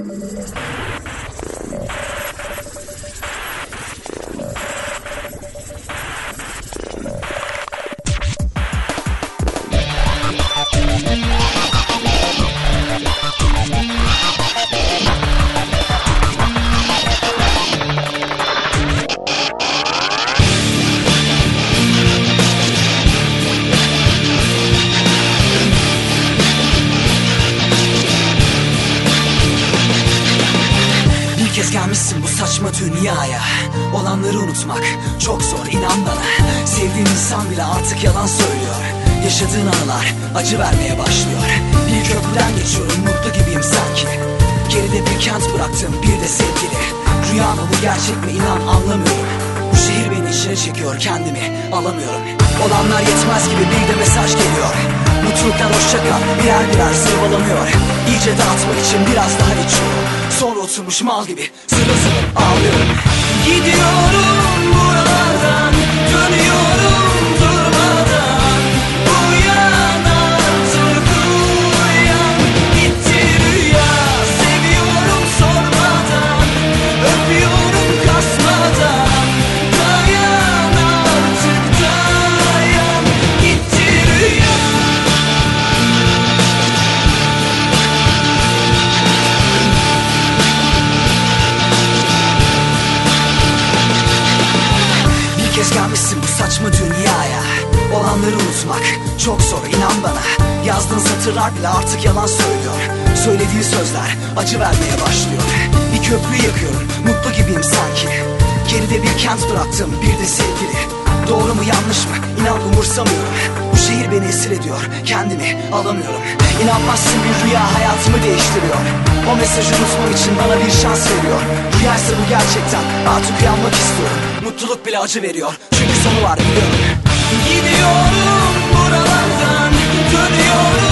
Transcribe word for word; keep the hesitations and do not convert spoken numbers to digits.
Gelmişsin bu saçma dünyaya. Olanları unutmak çok zor, inan bana. Sevdiğin insan bile artık yalan söylüyor. Yaşadığın anılar acı vermeye başlıyor. Bir köprüden geçiyorum, mutlu gibiyim sanki. Geride bir kent bıraktım, bir de sevgili. Rüya mı bu, gerçek mi, inan anlamıyorum. Bu şehir beni içine çekiyor, kendimi alamıyorum. Olanlar yetmez gibi bir de mesaj geliyor. Mutluluktan hoşça kal, birer birer zırvalanıyor. İyice dağıtmak için biraz daha içiyorum. Sonra oturmuş mal gibi zırıl zırıl ağlıyorum. Gidiyorum buralardan, dönüyorum durmadan. Uyan artık uyan, gitti rüya. Seviyorum sormadan, öpüyorum kasmadan. Dayan artık dayan, gitti rüya. Gelmişsin bu saçma dünyaya. Olanları unutmak çok zor, inan bana. Yazdığın satırlar bile artık yalan söylüyor. Söylediği sözler acı vermeye başlıyor. Bir köprüyü yakıyorum, mutlu gibiyim sanki. Geride bir kent bıraktım, bir de sevgili. Doğru mu yanlış mı, inan umursamıyorum. Bu şehir beni esir ediyor, kendimi alamıyorum. İnanmazsın bir rüya hayatımı değiştiriyor. O mesajı unutmam için bana bir şans veriyor. Rüyaysa bu gerçekten, artık uyanmak istiyorum. Mutluluk bile acı veriyor, çünkü sonu var biliyorum. Gidiyorum buralardan, dönüyorum